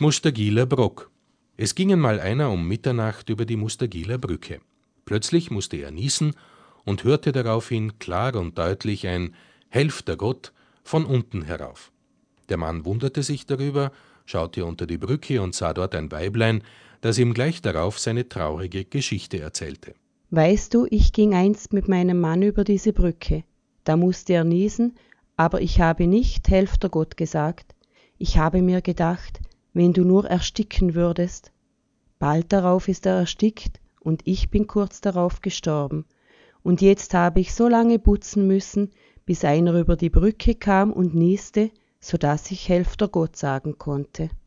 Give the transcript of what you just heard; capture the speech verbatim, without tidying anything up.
Mustergieler Brock. Es ging einmal einer um Mitternacht über die Mustergieler Brücke. Plötzlich musste er niesen und hörte daraufhin klar und deutlich ein »Helft der Gott« von unten herauf. Der Mann wunderte sich darüber, schaute unter die Brücke und sah dort ein Weiblein, das ihm gleich darauf seine traurige Geschichte erzählte. »Weißt du, ich ging einst mit meinem Mann über diese Brücke. Da musste er niesen, aber ich habe nicht »Helft der Gott« gesagt. Ich habe mir gedacht, wenn du nur ersticken würdest. Bald darauf ist er erstickt und ich bin kurz darauf gestorben. Und jetzt habe ich so lange putzen müssen, bis einer über die Brücke kam und nieste, so dass ich »Helft der Gott« sagen konnte.